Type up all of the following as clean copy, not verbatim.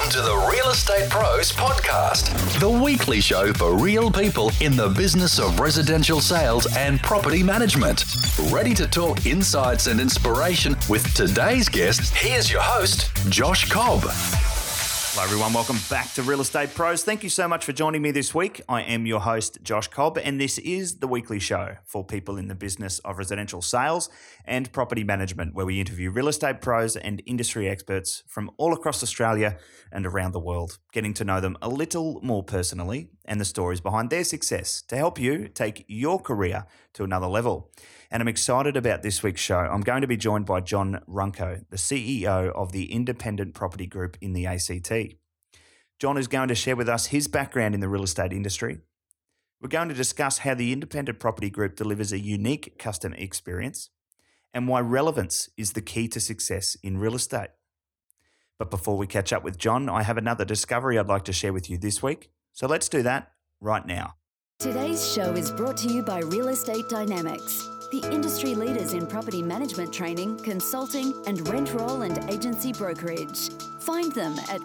Welcome to the Real Estate Pros Podcast, the weekly show for real people in the business of residential sales and property management. Ready to talk insights and inspiration with today's guest? Here's your host, Josh Cobb. Hello everyone, welcome back to Real Estate Pros. Thank you so much for joining me this week. I am your host, Josh Cobb, and this is the weekly show for people in the business of residential sales and property management, where we interview real estate pros and industry experts from all across Australia and around the world, getting to know them a little more personally and the stories behind their success to help you take your career to another level. And I'm excited about this week's show. I'm going to be joined by John Runco, the CEO of the Independent Property Group in the ACT. John is going to share with us his background in the real estate industry. We're going to discuss how the Independent Property Group delivers a unique customer experience and why relevance is the key to success in real estate. But before we catch up with John, I have another discovery I'd like to share with you this week. So let's do that right now. Today's show is brought to you by Real Estate Dynamics, the industry leaders in property management training, consulting, and rent roll and agency brokerage. Find them at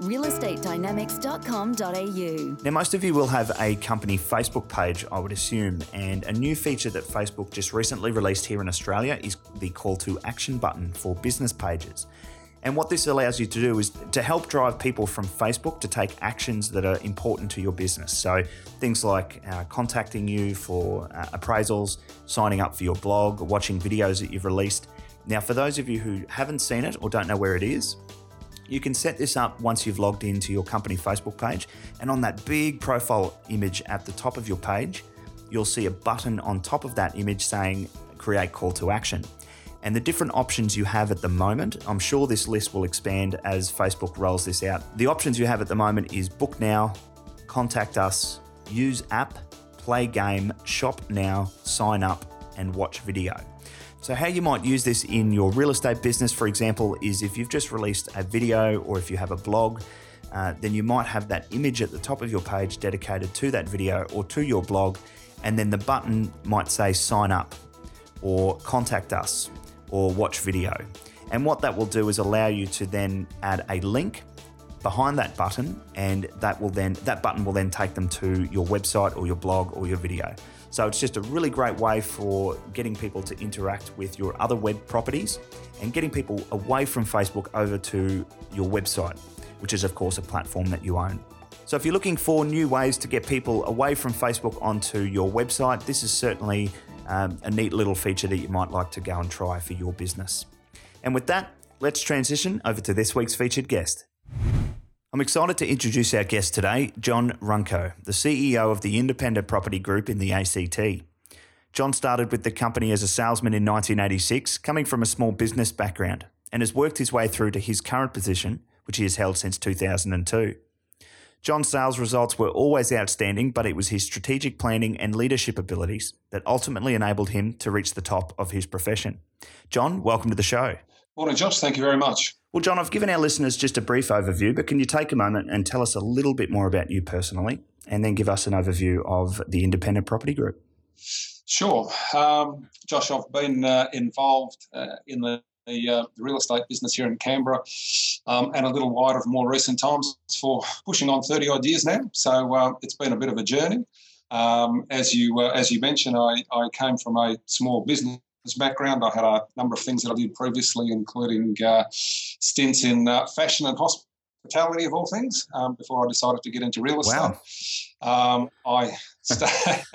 realestatedynamics.com.au. Now, most of you will have a company Facebook page, I would assume, and a new feature that Facebook just recently released here in Australia is the call to action button for business pages. And what this allows you to do is to help drive people from Facebook to take actions that are important to your business. So things like contacting you for appraisals, signing up for your blog, watching videos that you've released. Now, for those of you who haven't seen it or don't know where it is, you can set this up once you've logged into your company Facebook page. And on that big profile image at the top of your page, you'll see a button on top of that image saying create call to action. And the different options you have at the moment, I'm sure this list will expand as Facebook rolls this out. The options you have at the moment is book now, contact us, use app, play game, shop now, sign up, and watch video. So how you might use this in your real estate business, for example, is if you've just released a video or if you have a blog, then you might have that image at the top of your page dedicated to that video or to your blog, and then the button might say sign up or contact us or watch video. And what that will do is allow you to then add a link behind that button, and that button will then take them to your website or your blog or your video. So it's just a really great way for getting people to interact with your other web properties and getting people away from Facebook over to your website, which is of course a platform that you own. So if you're looking for new ways to get people away from Facebook onto your website, this is certainly a neat little feature that you might like to go and try for your business. And with that, let's transition over to this week's featured guest. I'm excited to introduce our guest today, John Runco, the CEO of the Independent Property Group in the ACT. John started with the company as a salesman in 1986, coming from a small business background, and has worked his way through to his current position, which he has held since 2002. John's sales results were always outstanding, but it was his strategic planning and leadership abilities that ultimately enabled him to reach the top of his profession. John, welcome to the show. Morning, Josh. Thank you very much. Well, John, I've given our listeners just a brief overview, but can you take a moment and tell us a little bit more about you personally, and then give us an overview of the Independent Property Group? Sure. Josh, I've been involved in the real estate business here in Canberra and a little wider of more recent times for pushing on 30 odd years now. So it's been a bit of a journey. As you mentioned, I came from a small business background. I had a number of things that I did previously, including stints in fashion and hospitality of all things, before I decided to get into real estate. Wow. So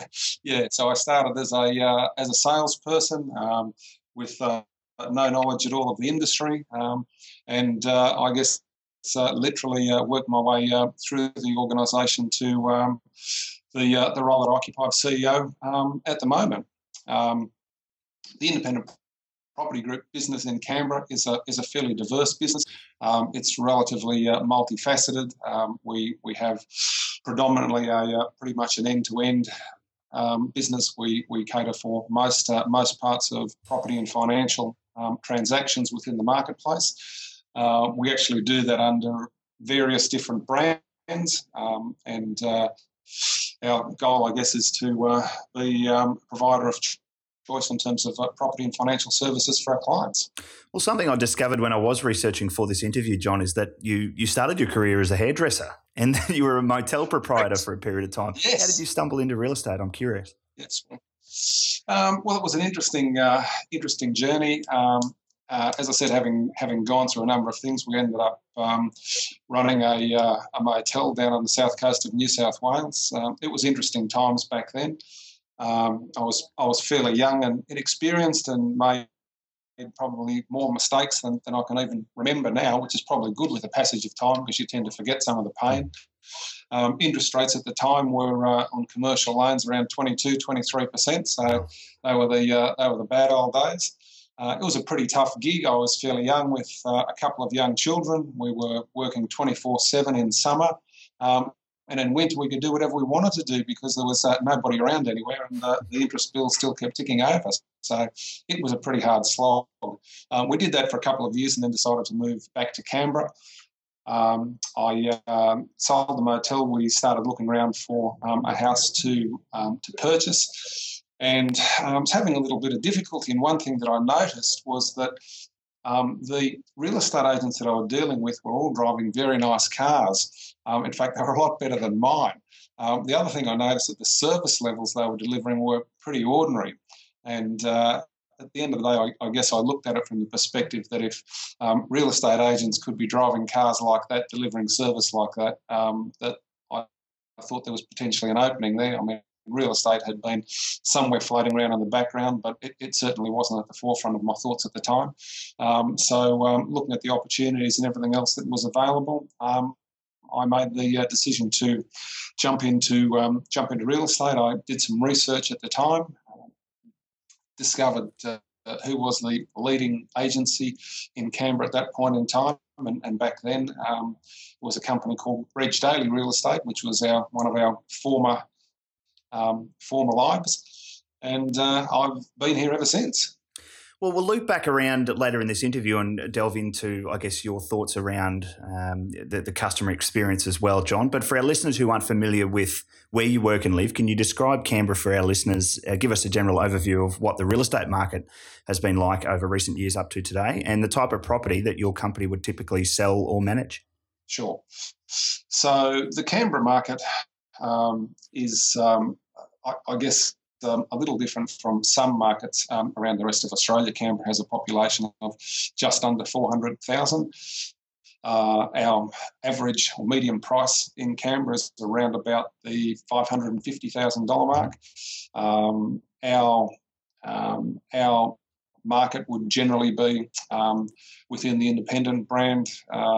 I started as a salesperson with no knowledge at all of the industry, and I guess literally worked my way through the organisation to the role that I occupy of CEO at the moment. The Independent Property Group business in Canberra is a fairly diverse business. It's relatively multifaceted. We have predominantly pretty much an end-to-end business. We cater for most parts of property and financial transactions within the marketplace. We actually do that under various different brands, and our goal, I guess, is to be a provider of choice in terms of property and financial services for our clients. Well, something I discovered when I was researching for this interview, John, is that you started your career as a hairdresser and then you were a motel proprietor for a period of time. Yes. How did you stumble into real estate? I'm curious. Yes. Well, it was an interesting journey. As I said, having gone through a number of things, we ended up running a motel down on the south coast of New South Wales. It was interesting times back then. I was fairly young and inexperienced and made probably more mistakes than I can even remember now, which is probably good with the passage of time because you tend to forget some of the pain. Interest rates at the time were on commercial loans around 22-23%, so they were the bad old days. It was a pretty tough gig. I was fairly young with a couple of young children. We were working 24/7 in summer. And in winter, we could do whatever we wanted to do because there was nobody around anywhere and the interest bill still kept ticking over. So it was a pretty hard slog. We did that for a couple of years and then decided to move back to Canberra. I sold the motel. We started looking around for a house to purchase. And I was having a little bit of difficulty. And one thing that I noticed was that the real estate agents that I was dealing with were all driving very nice cars. In fact, they were a lot better than mine. The other thing I noticed that the service levels they were delivering were pretty ordinary. And at the end of the day, I guess I looked at it from the perspective that if real estate agents could be driving cars like that, delivering service like that, that I thought there was potentially an opening there. I mean, real estate had been somewhere floating around in the background, but it certainly wasn't at the forefront of my thoughts at the time. So looking at the opportunities and everything else that was available, I made the decision to jump into real estate. I did some research at the time, discovered who was the leading agency in Canberra at that point in time. And back then it was a company called Reach Daily Real Estate, which was one of our former lives, and I've been here ever since. Well, we'll loop back around later in this interview and delve into, I guess, your thoughts around the customer experience as well, John. But for our listeners who aren't familiar with where you work and live, can you describe Canberra for our listeners? Give us a general overview of what the real estate market has been like over recent years up to today and the type of property that your company would typically sell or manage. Sure. So the Canberra market is, I guess, a little different from some markets around the rest of Australia. Canberra has a population of just under 400,000. Our average or median price in Canberra is around about the $550,000 mark. Our market would generally be within the independent brand.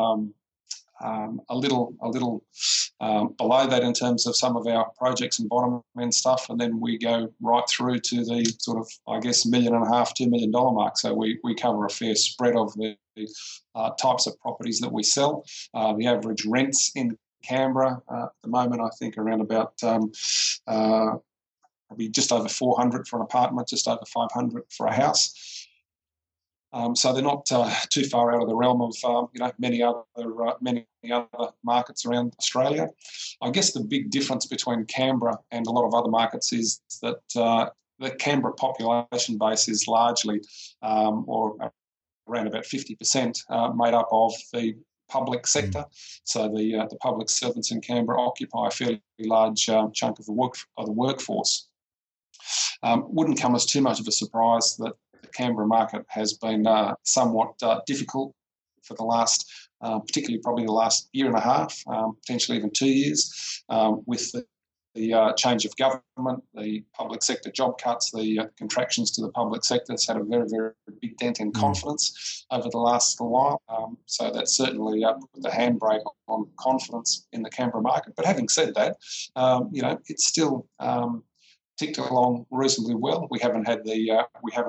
A little below that in terms of some of our projects and bottom end stuff, and then we go right through to the sort of, I guess, $1.5 million, $2 million mark. So we cover a fair spread of the types of properties that we sell. The average rents in Canberra at the moment, I think, around about probably just over $400 for an apartment, just over $500 for a house. So they're not too far out of the realm of many other markets around Australia. I guess the big difference between Canberra and a lot of other markets is that the Canberra population base is largely, or around about 50%, made up of the public sector. So the public servants in Canberra occupy a fairly large chunk of the workforce. Wouldn't come as too much of a surprise that the Canberra market has been somewhat difficult for the last, particularly probably the last year and a half, potentially even 2 years, with the change of government, the public sector job cuts, the contractions to the public sector. It's had a very, very big dent in confidence over the last little while. So that's certainly put the handbrake on confidence in the Canberra market. But having said that, it's still ticked along reasonably well. We haven't had the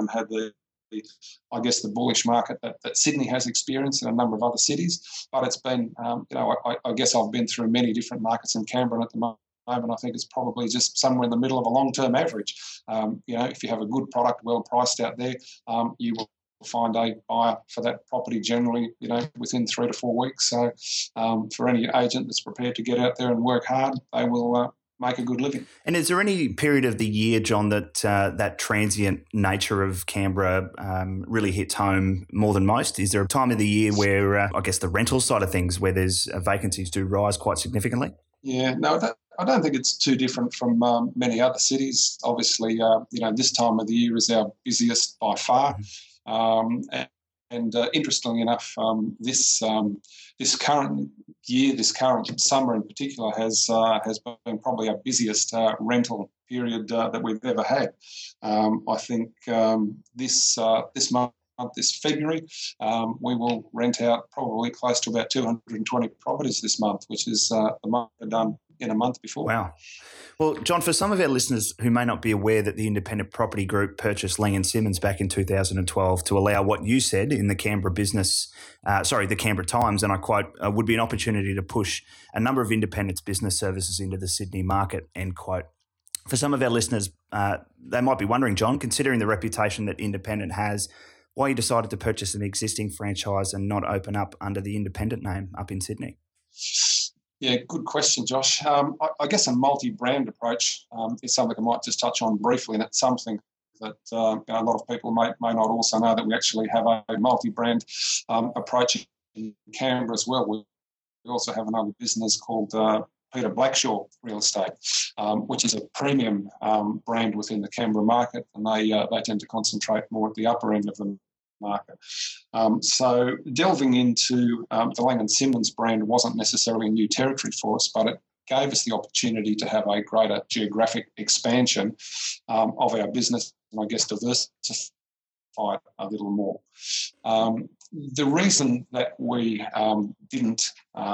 I guess the bullish market that Sydney has experienced in a number of other cities, but it's been I guess I've been through many different markets in Canberra at the moment. I think it's probably just somewhere in the middle of a long-term average. If you have a good product well priced out there, you will find a buyer for that property generally, within 3 to 4 weeks. So for any agent that's prepared to get out there and work hard, they will make a good living. And is there any period of the year, John, that that transient nature of Canberra really hits home more than most? Is there a time of the year where, I guess, the rental side of things, where there's vacancies do rise quite significantly? Yeah, no, I don't think it's too different from many other cities. Obviously, this time of the year is our busiest by far. And interestingly enough, this current year, this current summer in particular, has been probably our busiest rental period that we've ever had. I think this month, this February, we will rent out probably close to about 220 properties this month, which is the month we've done in a month before. Wow. Well, John, for some of our listeners who may not be aware that the Independent Property Group purchased Lang & Simmons back in 2012 to allow what you said in the Canberra the Canberra Times, and I quote, would be an opportunity to push a number of independents business services into the Sydney market, end quote. For some of our listeners, they might be wondering, John, considering the reputation that Independent has, why you decided to purchase an existing franchise and not open up under the Independent name up in Sydney? Yeah, good question, Josh. I guess a multi-brand approach is something I might just touch on briefly, and it's something that a lot of people may not also know, that we actually have a multi-brand approach in Canberra as well. We also have another business called Peter Blackshaw Real Estate, which is a premium brand within the Canberra market, and they tend to concentrate more at the upper end of the market. So delving into the Lang & Simmons brand wasn't necessarily new territory for us, but it gave us the opportunity to have a greater geographic expansion of our business, and I guess diversify a little more. The reason that we didn't,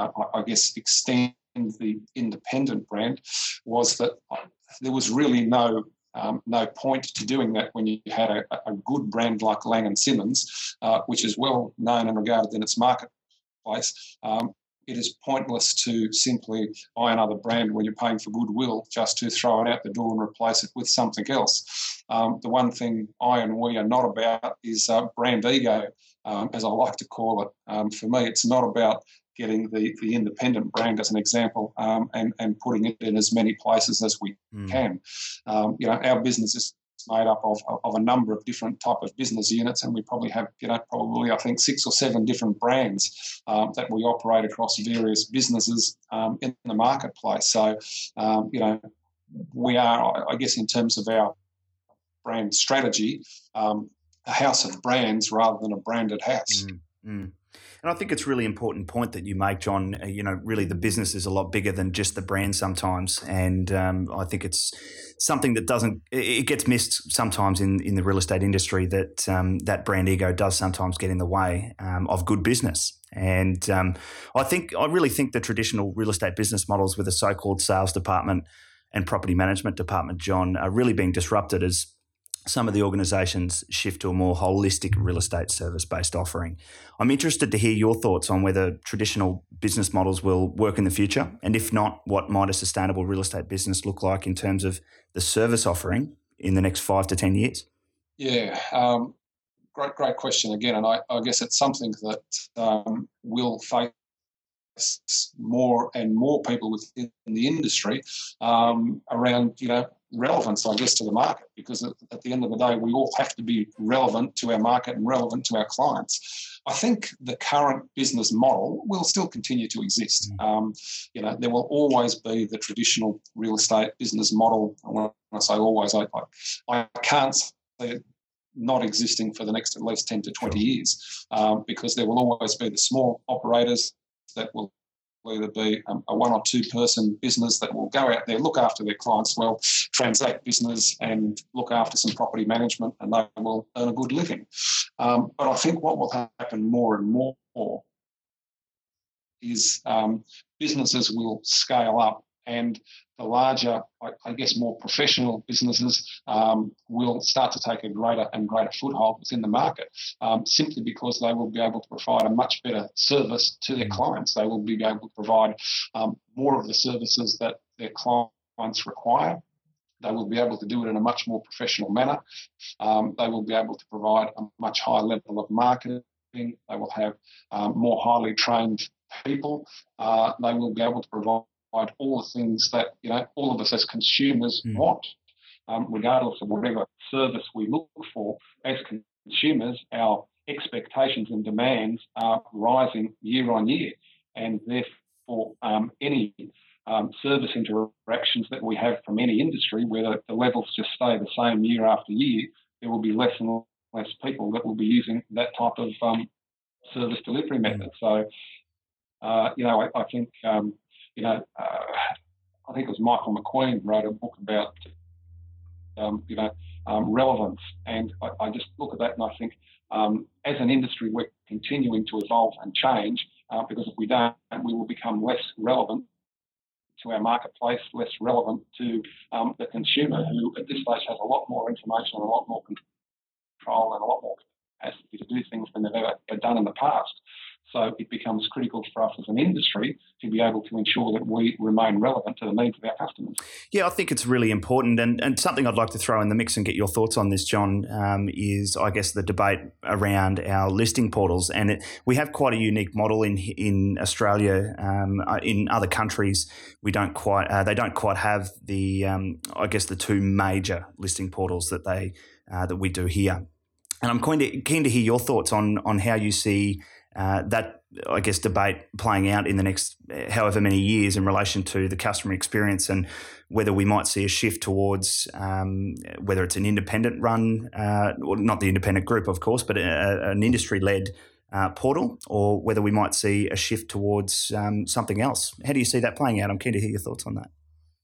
extend the Independent brand was that there was really no point to doing that when you had a good brand like Lang & Simmons, which is well known and regarded in its marketplace. It is pointless to simply buy another brand when you're paying for goodwill just to throw it out the door and replace it with something else. The one thing I and we are not about is brand ego, as I like to call it. For me, it's not about getting the Independent brand, as an example, and putting it in as many places as we can. Our business is made up of a number of different type of business units, and we probably have, I think 6 or 7 different brands that we operate across various businesses in the marketplace. So, we are, I guess, in terms of our brand strategy, a house of brands rather than a branded house. And I think it's a really important point that you make, John. Really the business is a lot bigger than just the brand sometimes. And I think it's something that it gets missed sometimes in the real estate industry, that that brand ego does sometimes get in the way of good business. And I really think the traditional real estate business models with a so-called sales department and property management department, John, are really being disrupted as some of the organisations shift to a more holistic real estate service-based offering. I'm interested to hear your thoughts on whether traditional business models will work in the future, and if not, what might a sustainable real estate business look like in terms of the service offering in the next 5 to 10 years? Yeah, great question again, and I guess it's something that will face more and more people within the industry around, relevance, I guess, to the market, because at the end of the day, we all have to be relevant to our market and relevant to our clients. I think the current business model will still continue to exist. There will always be the traditional real estate business model. And when I say always, I can't say it not existing for the next at least 10 to 20 years, because there will always be the small operators that will either be a 1 or 2 person business that will go out there, look after their clients well, transact business and look after some property management, and they will earn a good living. But I think what will happen more and more is businesses will scale up, and the larger, I guess, more professional businesses will start to take a greater and greater foothold within the market, simply because they will be able to provide a much better service to their clients. They will be able to provide more of the services that their clients require. They will be able to do it in a much more professional manner. They will be able to provide a much higher level of marketing. They will have more highly trained people. They will be able to provide provide all the things that, all of us as consumers want, regardless of whatever service we look for. As consumers, our expectations and demands are rising year on year, and therefore any service interactions that we have from any industry, whether the levels just stay the same year after year, there will be less and less people that will be using that type of service delivery method. So, I think, I think it was Michael McQueen wrote a book about, relevance. And I just look at that and I think, as an industry, we're continuing to evolve and change, because if we don't, we will become less relevant to our marketplace, less relevant to the consumer, who at this stage has a lot more information and a lot more control and a lot more capacity to do things than they've ever done in the past. So it becomes critical for us as an industry to be able to ensure that we remain relevant to the needs of our customers. Yeah, I think it's really important. And something I'd like to throw in the mix and get your thoughts on this, John, is, I guess, the debate around our listing portals. And we have quite a unique model in Australia. In other countries, they don't quite have the, the two major listing portals that we do here. And I'm keen to hear your thoughts on how you see that, I guess, debate playing out in the next however many years in relation to the customer experience, and whether we might see a shift towards whether it's an independent run, or not the independent group, of course, but an industry-led portal, or whether we might see a shift towards something else. How do you see that playing out? I'm keen to hear your thoughts on that.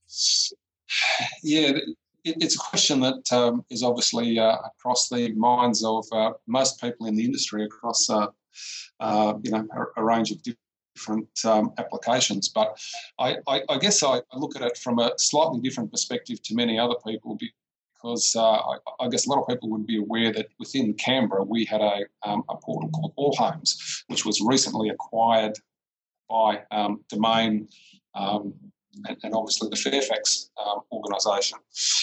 Yeah, it's a question that is obviously across the minds of most people in the industry across a range of different applications. But I guess I look at it from a slightly different perspective to many other people, because I guess a lot of people would be aware that within Canberra we had a portal called All Homes, which was recently acquired by Domain and obviously the Fairfax organisation.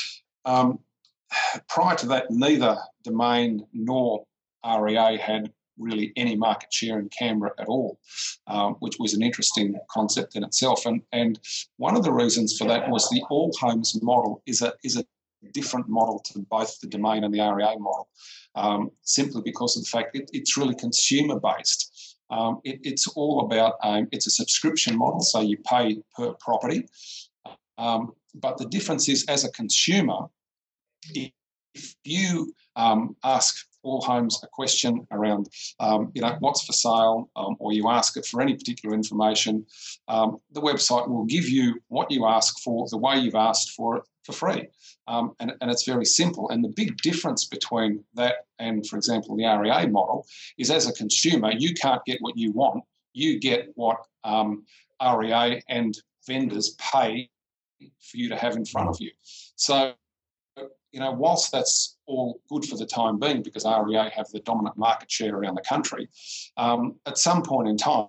Prior to that, neither Domain nor REA had really any market share in Canberra at all, which was an interesting concept in itself. And one of the reasons for that was the All Homes model is a different model to both the Domain and the REA model, simply because of the fact it's really consumer-based. It's all about, it's a subscription model, so you pay per property. But the difference is, as a consumer, if you ask All Homes a question around, what's for sale, or you ask it for any particular information, the website will give you what you ask for, the way you've asked for it, for free. And it's very simple. And the big difference between that and, for example, the REA model is, as a consumer, you can't get what you want. You get what REA and vendors pay for you to have in front of you. So, whilst that's all good for the time being, because REA have the dominant market share around the country, at some point in time,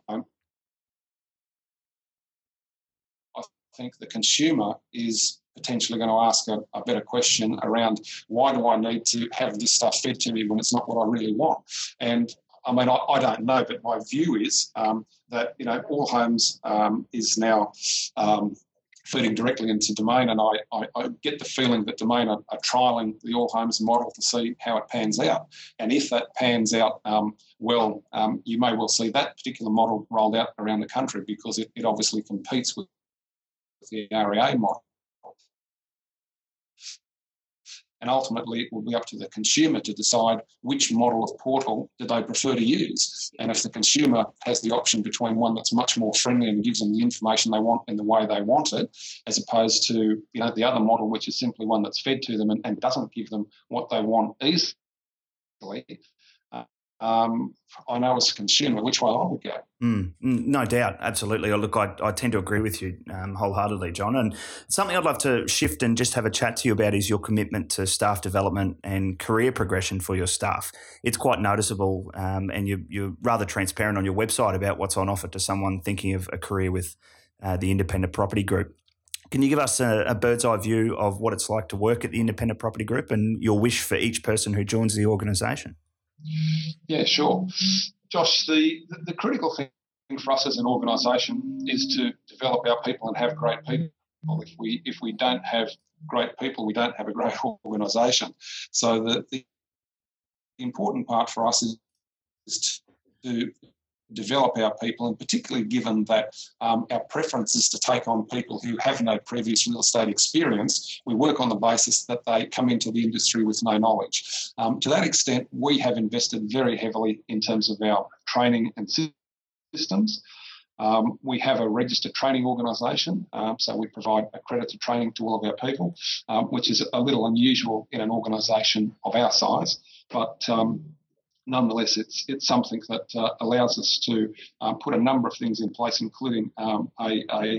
I think the consumer is potentially going to ask a better question around, why do I need to have this stuff fed to me when it's not what I really want? And I mean, I don't know, but my view is that, All Homes is now feeding directly into Domain, and I get the feeling that Domain are trialling the All Homes model to see how it pans out. And if that pans out well, you may well see that particular model rolled out around the country, because it obviously competes with the REA model. And ultimately, it will be up to the consumer to decide which model of portal do they prefer to use. And if the consumer has the option between one that's much more friendly and gives them the information they want in the way they want it, as opposed to the other model, which is simply one that's fed to them and doesn't give them what they want easily, I know as a consumer which way I would go. No doubt, absolutely. Look, I tend to agree with you wholeheartedly, John. And something I'd love to shift and just have a chat to you about is your commitment to staff development and career progression for your staff. It's quite noticeable, and you're rather transparent on your website about what's on offer to someone thinking of a career with the Independent Property Group. Can you give us a bird's eye view of what it's like to work at the Independent Property Group and your wish for each person who joins the organisation? Yeah, sure. Josh, the critical thing for us as an organisation is to develop our people and have great people. If we don't have great people, we don't have a great organisation. So the important part for us is to develop our people, and particularly given that our preference is to take on people who have no previous real estate experience, we work on the basis that they come into the industry with no knowledge. To that extent, we have invested very heavily in terms of our training and systems. We have a registered training organisation, so we provide accredited training to all of our people, which is a little unusual in an organisation of our size, but nonetheless, it's something that allows us to put a number of things in place, including a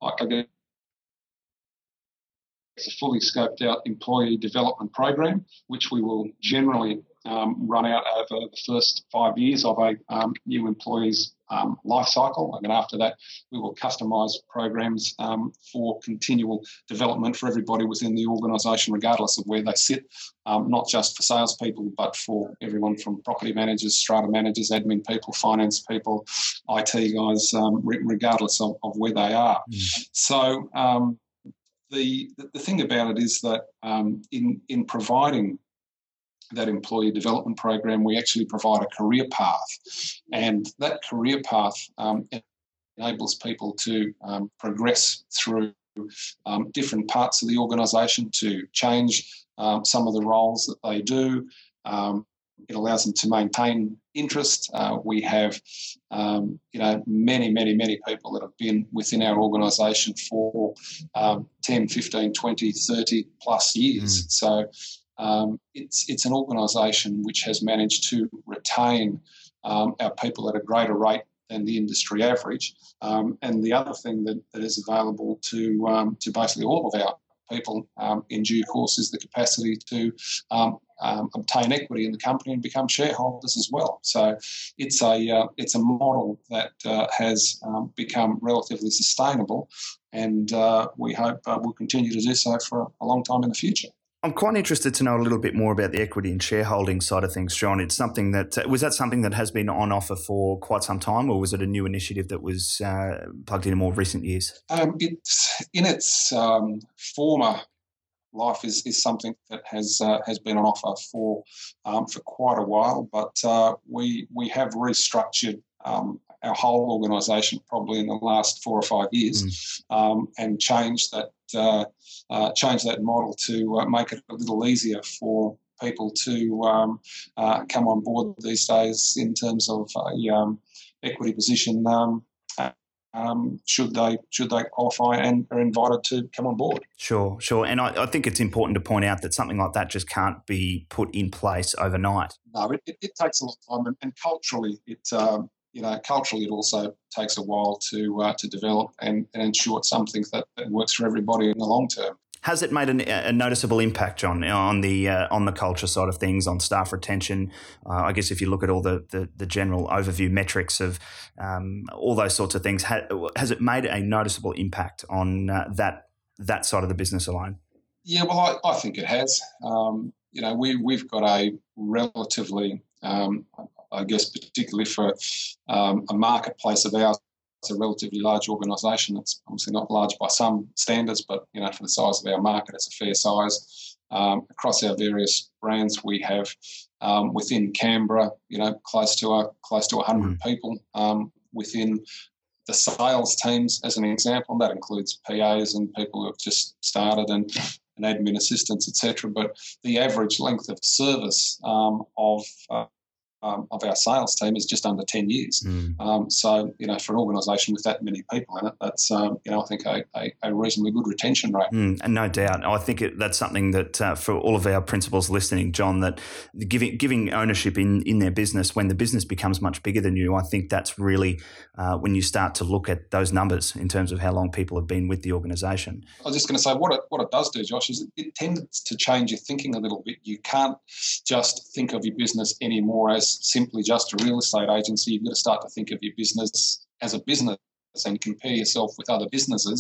fully scoped out employee development program, which we will generally run out over the first 5 years of a new employee's life cycle. And then after that, we will customise programs for continual development for everybody within the organisation, regardless of where they sit, not just for salespeople, but for everyone from property managers, strata managers, admin people, finance people, IT guys, regardless of where they are. So the thing about it is that in providing that employee development program, we actually provide a career path, and that career path enables people to progress through different parts of the organisation, to change some of the roles that they do. It allows them to maintain interest. We have, many people that have been within our organisation for 10, 15, 20, 30 plus years. So it's an organisation which has managed to retain our people at a greater rate than the industry average. And the other thing that is available to basically all of our people in due course is the capacity to obtain equity in the company and become shareholders as well. So it's a model that has become relatively sustainable, and we hope will continue to do so for a long time in the future. I'm quite interested to know a little bit more about the equity and shareholding side of things, John. It's something was that something that has been on offer for quite some time, or was it a new initiative that was plugged in more recent years? It's in its former life is something that has been on offer for quite a while, but we have restructured our whole organisation probably in the last 4 or 5 years, and changed that model to make it a little easier for people to come on board these days in terms of equity position. Should they qualify and are invited to come on board. Sure. And I think it's important to point out that something like that just can't be put in place overnight. No, it takes a long time, and culturally culturally it also takes a while to develop and ensure it's something that works for everybody in the long term. Has it made a noticeable impact, John, on the culture side of things, on staff retention? I guess if you look at all the general overview metrics of all those sorts of things, has it made a noticeable impact on that side of the business alone? Yeah, well, I think it has. We've got a relatively, I guess, particularly for a marketplace of ours, it's a relatively large organisation. It's obviously not large by some standards, but for the size of our market, it's a fair size. Across our various brands, we have within Canberra, close to 100 people within the sales teams, as an example. And that includes PAs and people who have just started and admin assistants, etc. But the average length of service of our sales team is just under 10 years. So, for an organisation with that many people in it, that's, I think a reasonably good retention rate. And no doubt. I think that's something that for all of our principals listening, John, that giving ownership in their business, when the business becomes much bigger than you, I think that's really when you start to look at those numbers in terms of how long people have been with the organisation. I was just going to say what it does do, Josh, is it tends to change your thinking a little bit. You can't just think of your business anymore as simply just a real estate agency. You've got to start to think of your business as a business and compare yourself with other businesses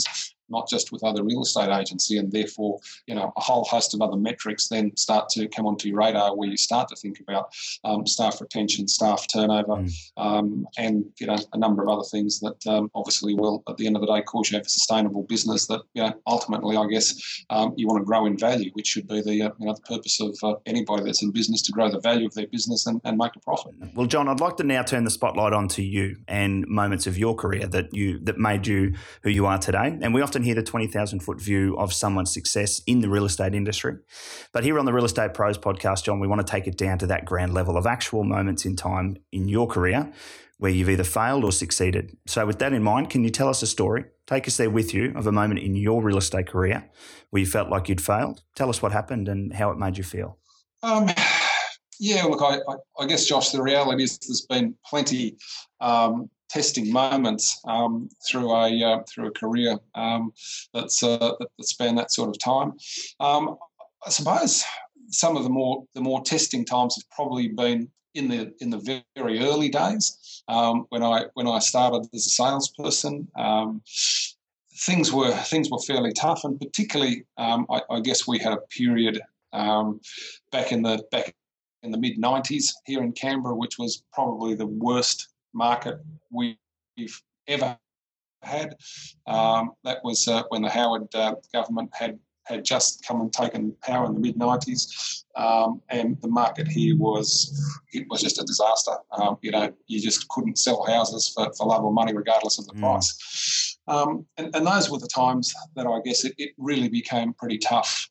not just with other real estate agency, and therefore, a whole host of other metrics then start to come onto your radar where you start to think about staff retention, staff turnover, and, a number of other things that obviously will, at the end of the day, cause you to have a sustainable business that, ultimately, I guess, you want to grow in value, which should be the purpose of anybody that's in business, to grow the value of their business and make a profit. Well, John, I'd like to now turn the spotlight onto you and moments of your career that made you who you are today. And we often hear the 20,000-foot view of someone's success in the real estate industry. But here on the Real Estate Pros podcast, John, we want to take it down to that grand level of actual moments in time in your career where you've either failed or succeeded. So with that in mind, can you tell us a story? Take us there with you of a moment in your real estate career where you felt like you'd failed. Tell us what happened and how it made you feel. Yeah, look, I guess, Josh, the reality is there's been plenty testing moments through a career that span that sort of time. I suppose some of the more testing times have probably been in the very early days when I started as a salesperson. Things were fairly tough, and particularly I guess we had a period back in the mid-90s here in Canberra, which was probably the worst market we've ever had. That was when the Howard government had just come and taken power in the mid-90s, and the market here was just a disaster. You just couldn't sell houses for love or money, regardless of the price. And those were the times that I guess it really became pretty tough.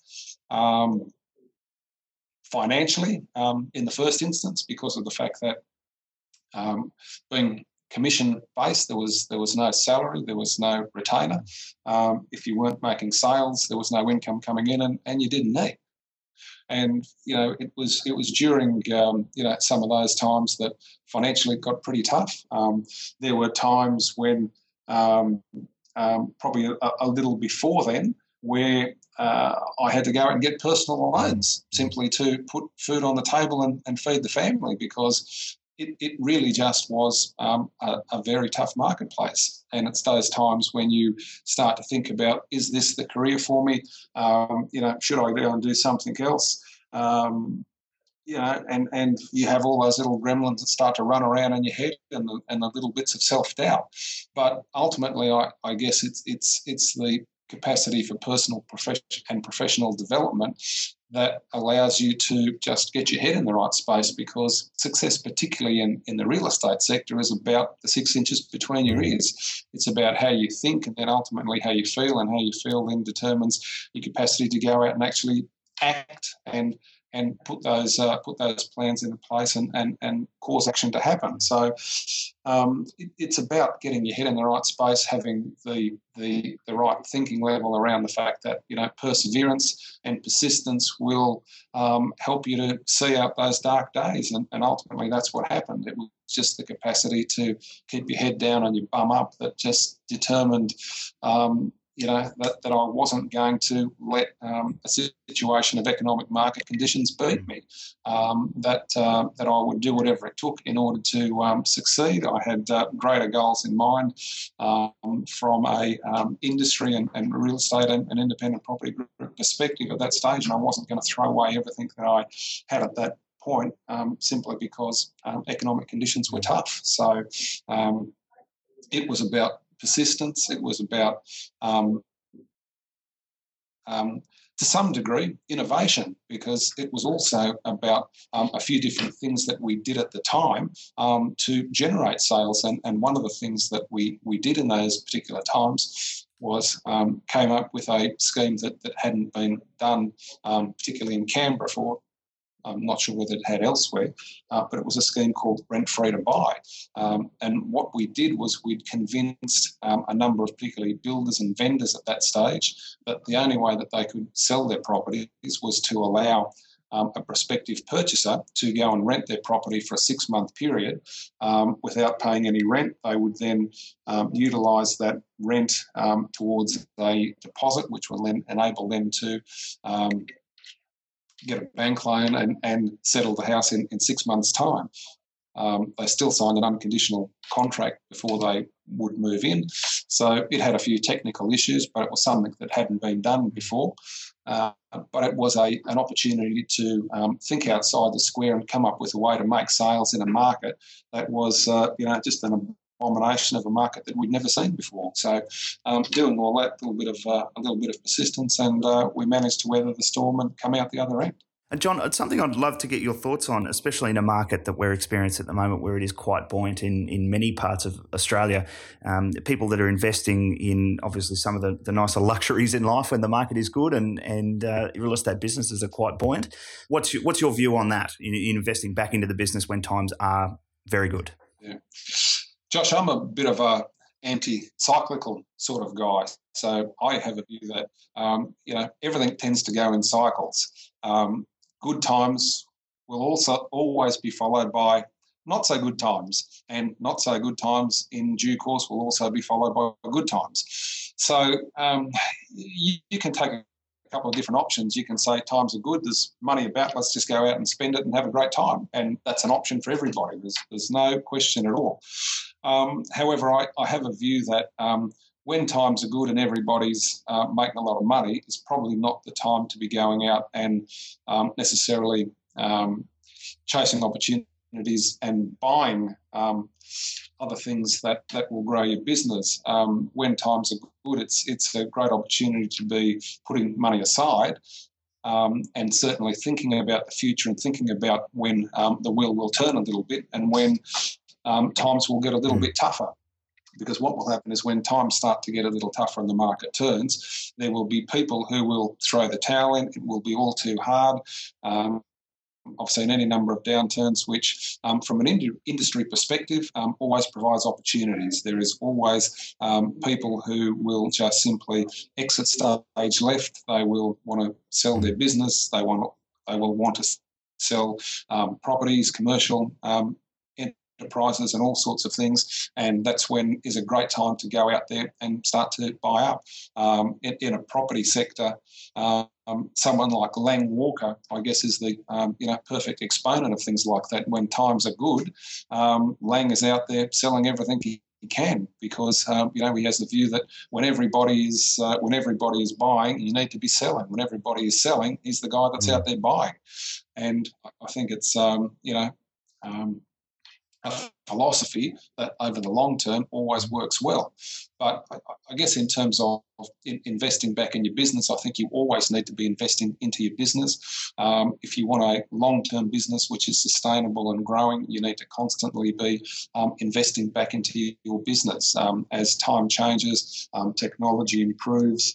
Financially, in the first instance, because of the fact that being commission-based, there was no salary, there was no retainer. If you weren't making sales, there was no income coming in, and you didn't eat. And it was during some of those times that financially it got pretty tough. There were times when probably a little before then, where I had to go out and get personal loans simply to put food on the table and feed the family, because it really just was a very tough marketplace. And it's those times when you start to think about, is this the career for me? Should I go and do something else? And you have all those little gremlins that start to run around in your head, and the little bits of self-doubt. But ultimately, I guess it's the capacity for personal and professional development that allows you to just get your head in the right space, because success, particularly in the real estate sector, is about the 6 inches between your ears. It's about how you think, and then ultimately how you feel, and how you feel then determines your capacity to go out and actually act and put those plans into place and cause action to happen. So it's about getting your head in the right space, having the right thinking level around the fact that perseverance and persistence will help you to see out those dark days, and ultimately that's what happened. It was just the capacity to keep your head down and your bum up that just determined that I wasn't going to let a situation of economic market conditions beat me, that I would do whatever it took in order to succeed. I had greater goals in mind from a industry and real estate and independent property group perspective at that stage, and I wasn't going to throw away everything that I had at that point simply because economic conditions were tough. So it was about persistence. It was about, to some degree, innovation, because it was also about a few different things that we did at the time to generate sales. And one of the things that we did in those particular times was came up with a scheme that hadn't been done, particularly in Canberra for, I'm not sure whether it had elsewhere, but it was a scheme called Rent Free to Buy. And what we did was we'd convinced a number of particularly builders and vendors at that stage that the only way that they could sell their properties was to allow a prospective purchaser to go and rent their property for a 6-month period without paying any rent. They would then utilise that rent towards a deposit, which will then enable them to get a bank loan and settle the house in 6 months' time. they still signed an unconditional contract before they would move in. So it had a few technical issues, but it was something that hadn't been done before. But it was an opportunity to think outside the square and come up with a way to make sales in a market that was, just an abomination of a market that we'd never seen before. So doing all that, a little bit of persistence, and we managed to weather the storm and come out the other end. And John, it's something I'd love to get your thoughts on, especially in a market that we're experiencing at the moment where it is quite buoyant in many parts of Australia. People that are investing in obviously some of the nicer luxuries in life when the market is good, and real estate businesses are quite buoyant. What's your view on that, in investing back into the business when times are very good? Yeah. Josh, I'm a bit of a anti-cyclical sort of guy. So I have a view that, everything tends to go in cycles. Good times will also always be followed by not so good times, and not so good times in due course will also be followed by good times. So you can take a couple of different options. You can say times are good, there's money about, let's just go out and spend it and have a great time. And that's an option for everybody. There's no question at all. However, I have a view that when times are good and everybody's making a lot of money, it's probably not the time to be going out and necessarily chasing opportunities and buying other things that will grow your business. When times are good, it's a great opportunity to be putting money aside and certainly thinking about the future and thinking about when the wheel will turn a little bit and when times will get a little bit tougher. Because what will happen is when times start to get a little tougher and the market turns, there will be people who will throw the towel in. It will be all too hard. I've seen any number of downturns which, from an industry perspective, always provides opportunities. There is always people who will just simply exit stage left. They will want to sell their business. They will want to sell properties, commercial enterprises and all sorts of things, and that's when is a great time to go out there and start to buy up. In a property sector, someone like Lang Walker, I guess, is the perfect exponent of things like that. When times are good, Lang is out there selling everything he can because he has the view that when everybody is buying, you need to be selling. When everybody is selling, he's the guy that's out there buying, and I think it's a philosophy that over the long term always works well. But I guess in terms of investing back in your business, I think you always need to be investing into your business. If you want a long-term business which is sustainable and growing, you need to constantly be investing back into your business. As time changes, technology improves,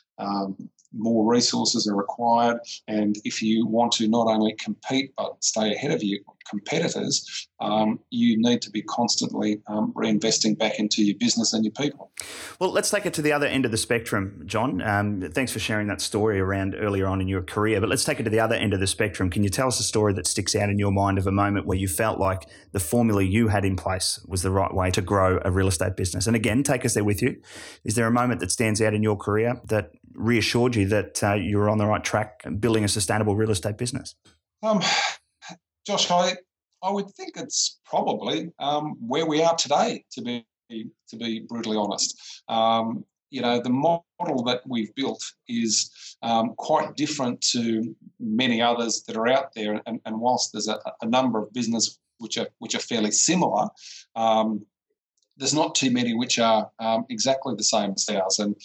more resources are required, and if you want to not only compete but stay ahead of your competitors, you need to be constantly reinvesting back into your business and your people. Well, let's take it to the other end of the spectrum, John. Thanks for sharing that story around earlier on in your career, but let's take it to the other end of the spectrum. Can you tell us a story that sticks out in your mind of a moment where you felt like the formula you had in place was the right way to grow a real estate business? And again, take us there with you. Is there a moment that stands out in your career that reassured you that you were on the right track building a sustainable real estate business? Josh, I would think it's probably where we are today, to be brutally honest. The model that we've built is quite different to many others that are out there. And whilst there's a number of business which are fairly similar, there's not too many which are exactly the same as ours. And,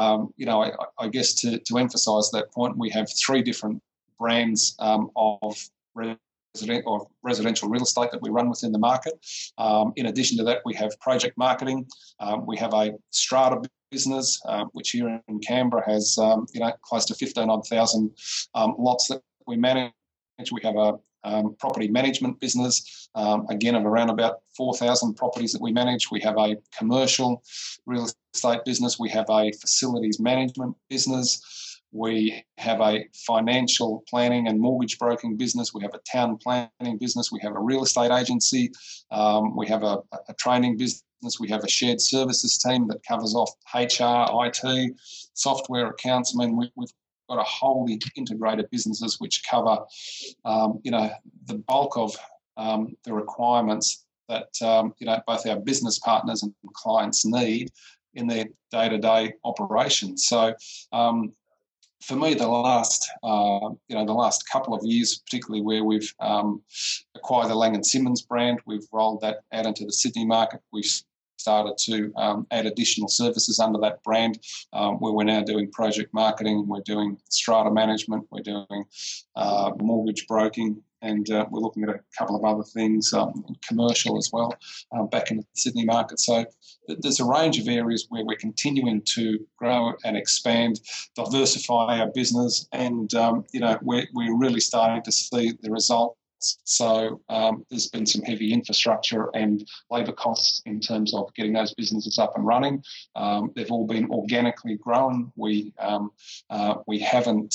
I guess to emphasise that point, we have 3 different brands of residential real estate that we run within the market. In addition to that, we have project marketing. We have a strata business, which here in Canberra has, close to 15,000 lots that we manage. We have a property management business, again, of around about 4,000 properties that we manage. We have a commercial real estate business. We have a facilities management business. We have a financial planning and mortgage broking business. We have a town planning business. We have a real estate agency. We have a training business. We have a shared services team that covers off HR, IT, software, accounts. I mean, we've got a wholly integrated businesses which cover, the bulk of the requirements that both our business partners and clients need in their day-to-day operations. So for me, the last couple of years, particularly where we've acquired the Lang & Simmons brand, we've rolled that out into the Sydney market. We've started to add additional services under that brand, where we're now doing project marketing, we're doing strata management, we're doing mortgage broking, and we're looking at a couple of other things, commercial as well, back in the Sydney market. So there's a range of areas where we're continuing to grow and expand, diversify our business, and we're really starting to see the results. So there's been some heavy infrastructure and labour costs in terms of getting those businesses up and running. They've all been organically grown. We haven't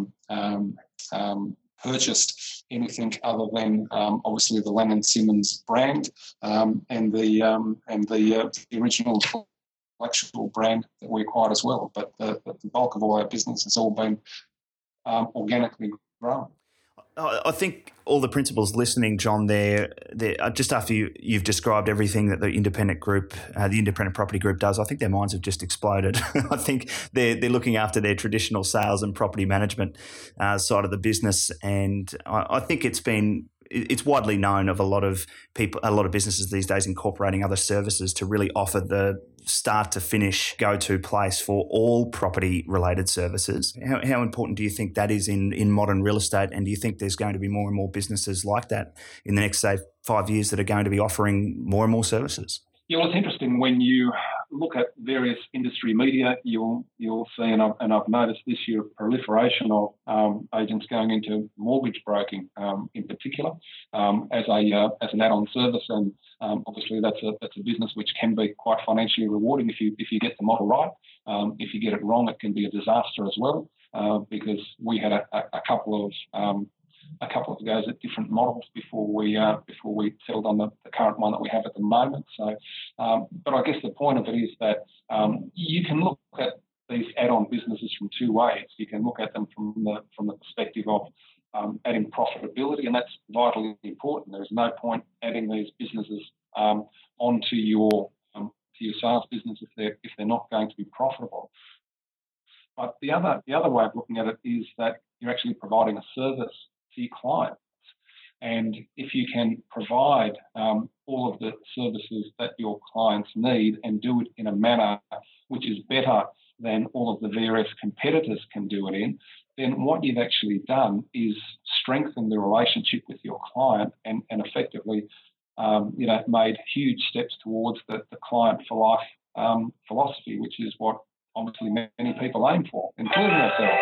purchased anything other than obviously the Lang & Simmons brand and the original intellectual brand that we acquired as well. But the bulk of all our business has all been organically grown. I think all the principals listening, John, there just after you've described everything that the independent property group does, I think their minds have just exploded. I think they're looking after their traditional sales and property management side of the business, and I think it's widely known of a lot of businesses these days incorporating other services to really offer the start to finish go-to place for all property related services. How important do you think that is in modern real estate, and do you think there's going to be more and more businesses like that in the next, say, 5 years that are going to be offering more and more services? Yeah, well, it's interesting when you look at various industry media, you'll see, and I've noticed this year, a proliferation of agents going into mortgage broking in particular as an add-on service, and obviously that's a business which can be quite financially rewarding if you get the model right. If you get it wrong, it can be a disaster as well, because we had a couple of goes at different models before we settled on the current one that we have at the moment. So, but I guess the point of it is that you can look at these add-on businesses from two ways. You can look at them from the perspective of adding profitability, and that's vitally important. There is no point adding these businesses onto your sales business if they're not going to be profitable. But the other way of looking at it is that you're actually providing a service to your clients. And if you can provide all of the services that your clients need and do it in a manner which is better than all of the various competitors can do it in, then what you've actually done is strengthen the relationship with your client and effectively made huge steps towards the client for life philosophy, which is what obviously many people aim for, including ourselves.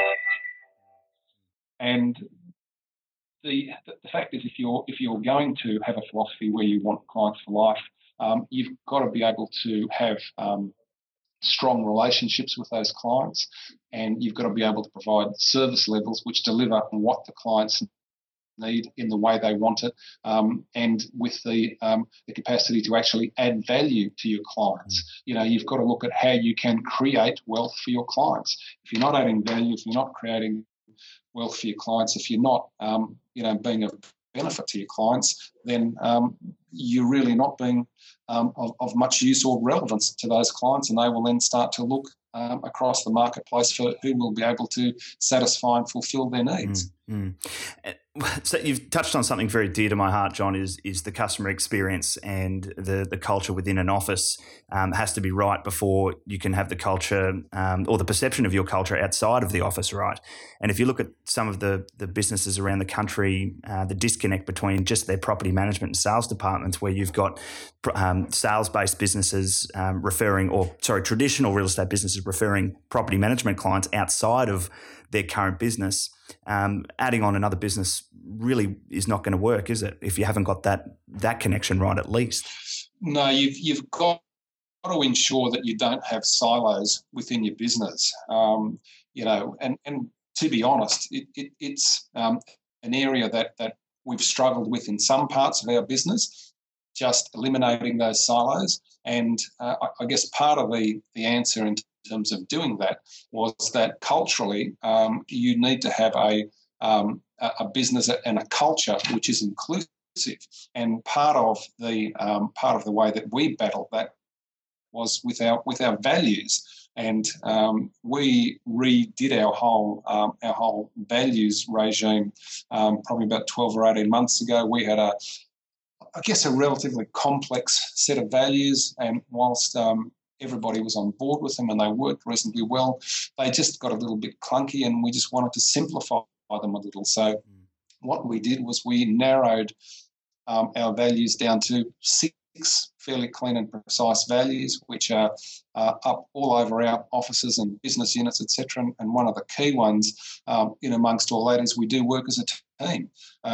And the fact is, if you're going to have a philosophy where you want clients for life, you've got to be able to have strong relationships with those clients, and you've got to be able to provide service levels which deliver on what the clients need in the way they want it, and with the capacity to actually add value to your clients. You've got to look at how you can create wealth for your clients. If you're not adding value, if you're not creating wealth for your clients, if you're not being of benefit to your clients, then you're really not being of much use or relevance to those clients, and they will then start to look across the marketplace for who will be able to satisfy and fulfil their needs. So you've touched on something very dear to my heart, John, is the customer experience, and the culture within an office has to be right before you can have the culture or the perception of your culture outside of the office right. And if you look at some of the businesses around the country, the disconnect between just their property management and sales departments, where you've got sales-based businesses traditional real estate businesses referring property management clients outside of their current business, adding on another business really is not going to work, is it? If you haven't got that connection right, at least. No, you've got to ensure that you don't have silos within your business. And to be honest, it's an area that we've struggled with in some parts of our business, just eliminating those silos. And I guess part of the answer in terms of doing that was that culturally you need to have a business and a culture which is inclusive And part of the way that we battled that was with our values. And we redid our whole values regime probably about 12 or 18 months ago. We had a relatively complex set of values, and whilst everybody was on board with them and they worked reasonably well, they just got a little bit clunky, and we just wanted to simplify them a little. So what we did was we narrowed our values down to 6 fairly clean and precise values, which are up all over our offices and business units, etc. And one of the key ones in amongst all that is we do work as a team.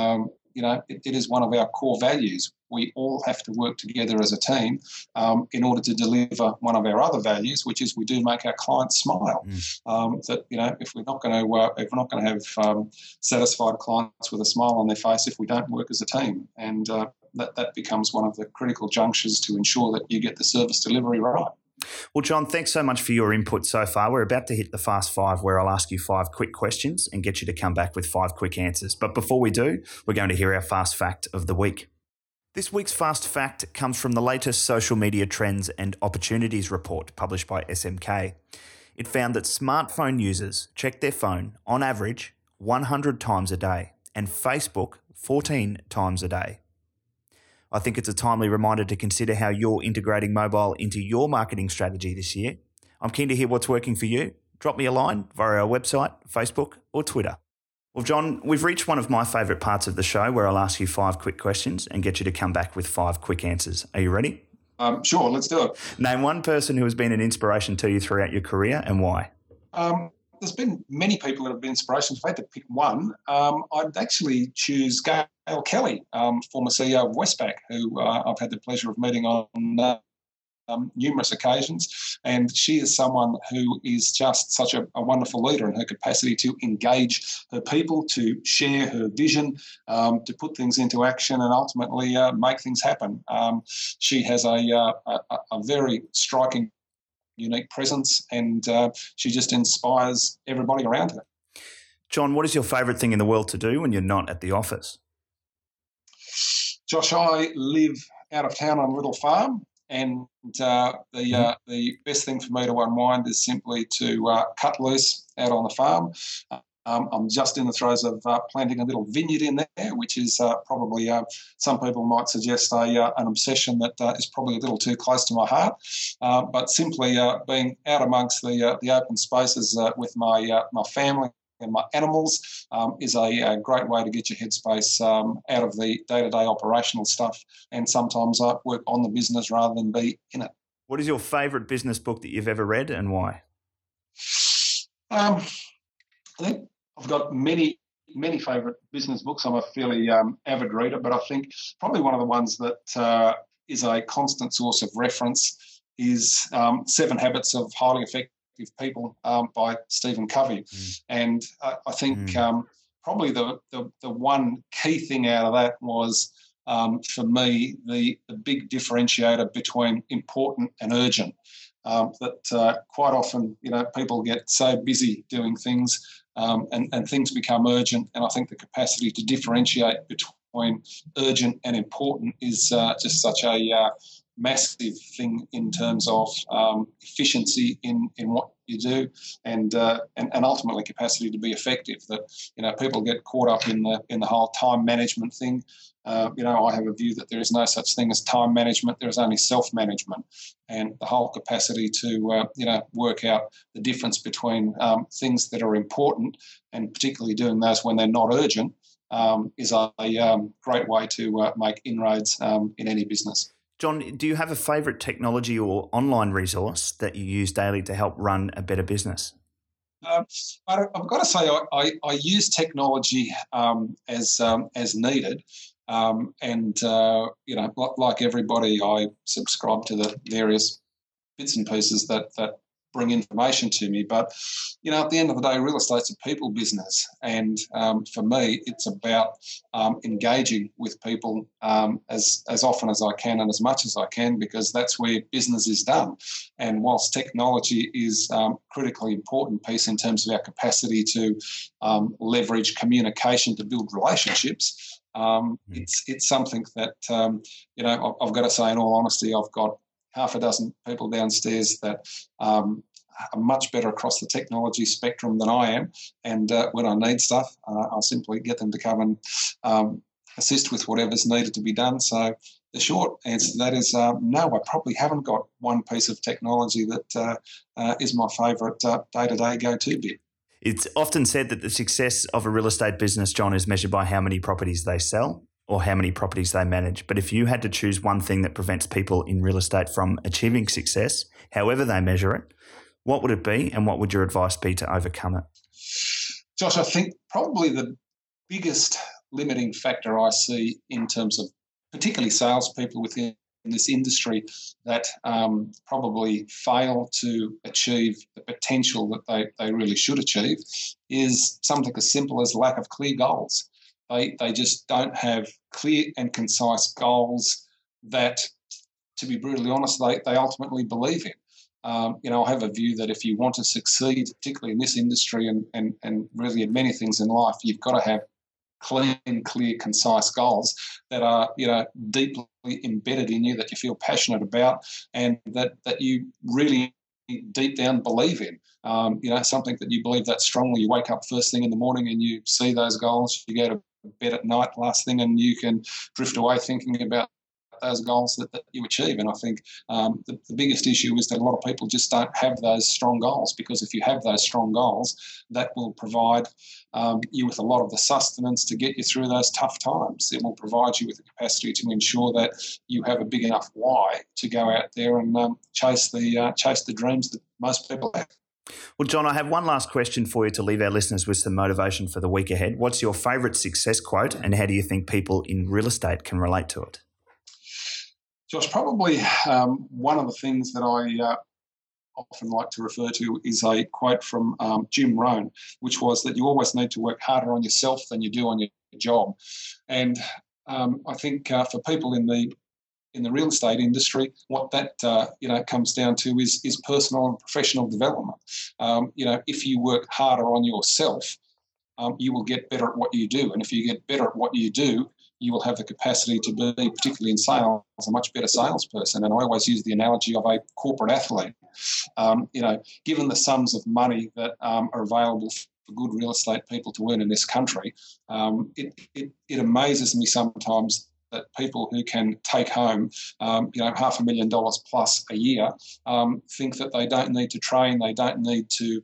It is one of our core values. We all have to work together as a team in order to deliver one of our other values, which is we do make our clients smile. If we're not going to have satisfied clients with a smile on their face if we don't work as a team, and that becomes one of the critical junctures to ensure that you get the service delivery right. Well, John, thanks so much for your input so far. We're about to hit the Fast Five, where I'll ask you 5 quick questions and get you to come back with 5 quick answers. But before we do, we're going to hear our Fast Fact of the week. This week's Fast Fact comes from the latest Social Media Trends and Opportunities report published by SMK. It found that smartphone users check their phone, on average, 100 times a day, and Facebook 14 times a day. I think it's a timely reminder to consider how you're integrating mobile into your marketing strategy this year. I'm keen to hear what's working for you. Drop me a line via our website, Facebook or Twitter. Well, John, we've reached one of my favourite parts of the show where I'll ask you 5 quick questions and get you to come back with 5 quick answers. Are you ready? Sure, let's do it. Name one person who has been an inspiration to you throughout your career and why. There's been many people that have been inspirations. If I had to pick one, I'd actually choose Gail Kelly, former CEO of Westpac, who I've had the pleasure of meeting on numerous occasions. And she is someone who is just such a wonderful leader in her capacity to engage her people, to share her vision, to put things into action and ultimately make things happen. She has a very striking, unique presence, and she just inspires everybody around her. John, what is your favourite thing in the world to do when you're not at the office? Josh, I live out of town on a little farm, and the best thing for me to unwind is simply to cut loose out on the farm. I'm just in the throes of planting a little vineyard in there, which is probably, some people might suggest, an obsession that is probably a little too close to my heart. But simply being out amongst the open spaces with my family and my animals is a great way to get your headspace out of the day-to-day operational stuff and sometimes work on the business rather than be in it. What is your favourite business book that you've ever read and why? I think I've got many favourite business books. I'm a fairly avid reader, but I think probably one of the ones that is a constant source of reference is 7 Habits of Highly Effective People by Stephen Covey. And I think probably the one key thing out of that was, for me, the big differentiator between important and urgent. That quite often, people get so busy doing things and things become urgent. And I think the capacity to differentiate between urgent and important is just such a massive thing in terms of efficiency in what you do and ultimately capacity to be effective. That people get caught up in the whole time management thing. I have a view that there is no such thing as time management. There is only self-management, and the whole capacity to work out the difference between things that are important and particularly doing those when they're not urgent is a great way to make inroads in any business. John, do you have a favourite technology or online resource that you use daily to help run a better business? I've got to say I use technology as needed. Like everybody, I subscribe to the various bits and pieces that bring information to me. But, at the end of the day, real estate's a people business. And for me, it's about engaging with people as often as I can and as much as I can, because that's where business is done. And whilst technology is a critically important piece in terms of our capacity to leverage communication to build relationships, It's something that, I've got to say, in all honesty, I've got half a dozen people downstairs that are much better across the technology spectrum than I am. And when I need stuff, I simply get them to come and assist with whatever's needed to be done. So the short answer to that is no, I probably haven't got one piece of technology that is my favourite day-to-day go-to bit. It's often said that the success of a real estate business, John, is measured by how many properties they sell or how many properties they manage. But if you had to choose one thing that prevents people in real estate from achieving success, however they measure it, what would it be, and what would your advice be to overcome it? Josh, I think probably the biggest limiting factor I see in terms of particularly salespeople within this industry that probably fail to achieve the potential that they really should achieve is something as simple as lack of clear goals. They just don't have clear and concise goals that, to be brutally honest, they ultimately believe in. I have a view that if you want to succeed, particularly in this industry and really in many things in life, you've got to have clean, clear, concise goals that are, deeply embedded in you, that you feel passionate about, and that you really deep down believe in. Something that you believe that strongly. You wake up first thing in the morning and you see those goals. You go to bed at night last thing and you can drift away thinking about those goals that you achieve. And I think the biggest issue is that a lot of people just don't have those strong goals, because if you have those strong goals, that will provide you with a lot of the sustenance to get you through those tough times. It will provide you with the capacity to ensure that you have a big enough why to go out there and chase the dreams that most people have. Well, John, I have one last question for you to leave our listeners with some motivation for the week ahead. What's your favourite success quote, and how do you think people in real estate can relate to it? Josh, probably one of the things that I often like to refer to is a quote from Jim Rohn, which was that you always need to work harder on yourself than you do on your job. And I think for people in the real estate industry, what that comes down to is personal and professional development. If you work harder on yourself, you will get better at what you do, and if you get better at what you do, you will have the capacity to be, particularly in sales, a much better salesperson. And I always use the analogy of a corporate athlete. Given the sums of money that are available for good real estate people to earn in this country, it amazes me sometimes that people who can take home, $500,000 plus a year, think that they don't need to train, they don't need to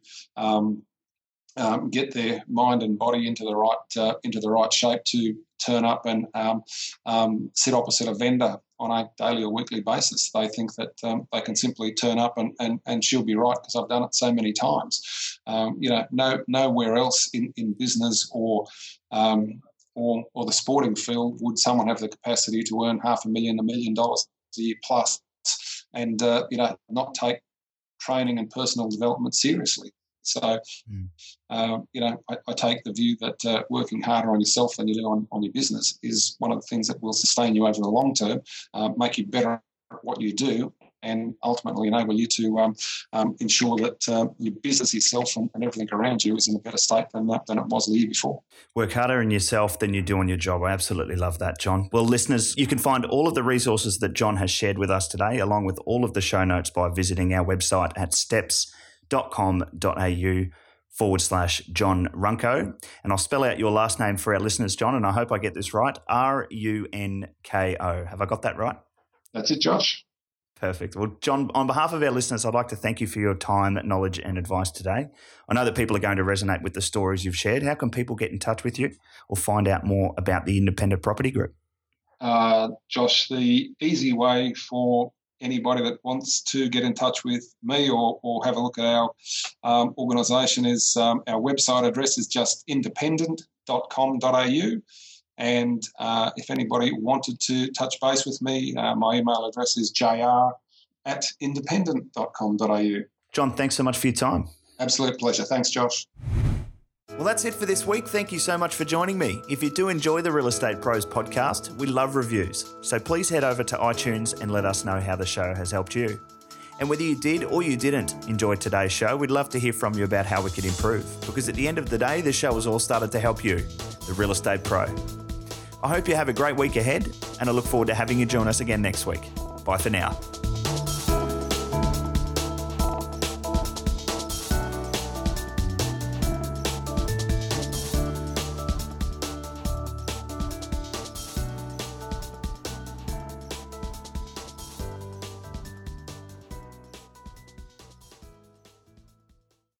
get their mind and body into the right shape to turn up and sit opposite a vendor on a daily or weekly basis. They think that they can simply turn up and she'll be right because I've done it so many times. Nowhere else in business or the sporting field would someone have the capacity to earn $500,000, $1 million a year plus, and not take training and personal development seriously. So, I take the view that working harder on yourself than you do on your business is one of the things that will sustain you over the long term, make you better at what you do, and ultimately enable you to ensure that your business itself and everything around you is in a better state than it was the year before. Work harder on yourself than you do on your job. I absolutely love that, John. Well, listeners, you can find all of the resources that John has shared with us today, along with all of the show notes, by visiting our website at steps.com.au/John Runco. And I'll spell out your last name for our listeners, John, and I hope I get this right, Runko. Have I got that right? That's it, Josh. Perfect. Well, John, on behalf of our listeners, I'd like to thank you for your time, knowledge and advice today. I know that people are going to resonate with the stories you've shared. How can people get in touch with you or find out more about the Independent Property Group? Josh, the easy way for anybody that wants to get in touch with me or have a look at our organisation is our website address is just independent.com.au. And if anybody wanted to touch base with me, my email address is jr@independent.com.au. John, thanks so much for your time. Absolute pleasure. Thanks, Josh. Well, that's it for this week. Thank you so much for joining me. If you do enjoy the Real Estate Pros podcast, we love reviews. So please head over to iTunes and let us know how the show has helped you. And whether you did or you didn't enjoy today's show, we'd love to hear from you about how we could improve. Because at the end of the day, the show has all started to help you, the Real Estate Pro. I hope you have a great week ahead, and I look forward to having you join us again next week. Bye for now.